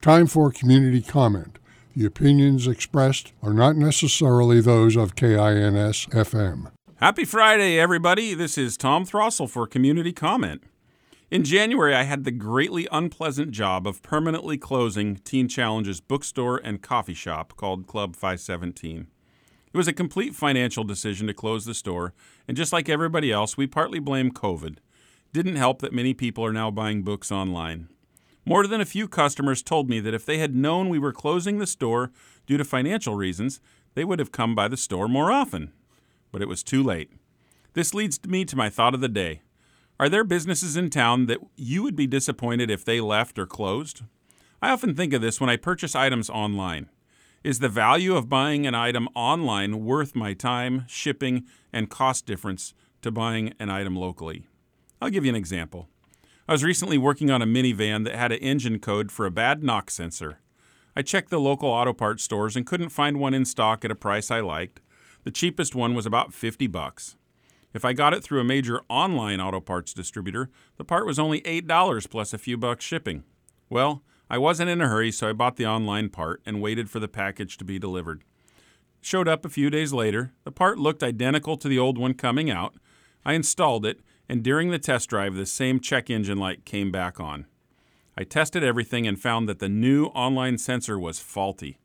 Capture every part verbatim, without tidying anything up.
Time for community comment. The opinions expressed are not necessarily those of K I N S F M. Happy Friday, everybody. This is Tom Throssell for Community Comment. In January, I had the greatly unpleasant job of permanently closing Teen Challenge's bookstore and coffee shop called Club five seventeen. It was a complete financial decision to close the store, and just like everybody else, we partly blame COVID. Didn't help that many people are now buying books online. More than a few customers told me that if they had known we were closing the store due to financial reasons, they would have come by the store more often. But it was too late. This leads me to my thought of the day. Are there businesses in town that you would be disappointed if they left or closed? I often think of this when I purchase items online. Is the value of buying an item online worth my time, shipping, and cost difference to buying an item locally? I'll give you an example. I was recently working on a minivan that had an engine code for a bad knock sensor. I checked the local auto parts stores and couldn't find one in stock at a price I liked. The cheapest one was about fifty bucks. If I got it through a major online auto parts distributor, the part was only eight dollars plus a few bucks shipping. Well, I wasn't in a hurry, so I bought the online part and waited for the package to be delivered. Showed up a few days later. The part looked identical to the old one coming out. I installed it, and during the test drive, the same check engine light came back on. I tested everything and found that the new online sensor was faulty.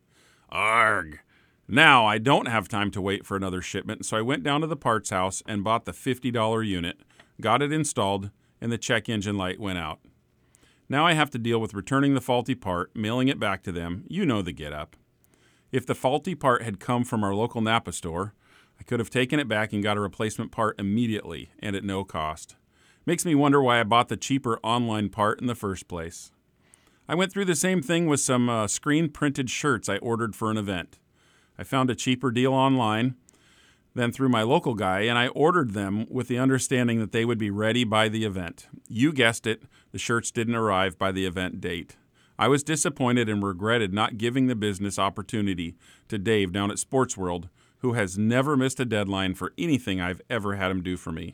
Arg! Now I don't have time to wait for another shipment, so I went down to the parts house and bought the fifty dollars unit, got it installed, and the check engine light went out. Now I have to deal with returning the faulty part, mailing it back to them. You know the get-up. If the faulty part had come from our local Napa store, I could have taken it back and got a replacement part immediately and at no cost. Makes me wonder why I bought the cheaper online part in the first place. I went through the same thing with some uh, screen-printed shirts I ordered for an event. I found a cheaper deal online than through my local guy, and I ordered them with the understanding that they would be ready by the event. You guessed it, the shirts didn't arrive by the event date. I was disappointed and regretted not giving the business opportunity to Dave down at Sports World, who has never missed a deadline for anything I've ever had him do for me.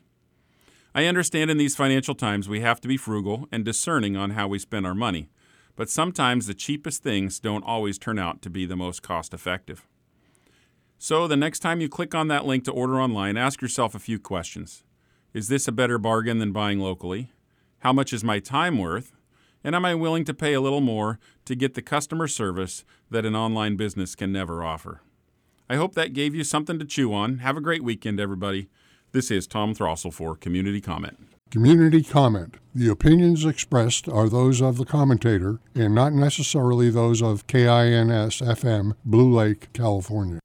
I understand in these financial times we have to be frugal and discerning on how we spend our money, but sometimes the cheapest things don't always turn out to be the most cost-effective. So the next time you click on that link to order online, ask yourself a few questions. Is this a better bargain than buying locally? How much is my time worth? And am I willing to pay a little more to get the customer service that an online business can never offer? I hope that gave you something to chew on. Have a great weekend, everybody. This is Tom Throssell for Community Comment. Community comment. The opinions expressed are those of the commentator and not necessarily those of K I N S F M, Blue Lake, California.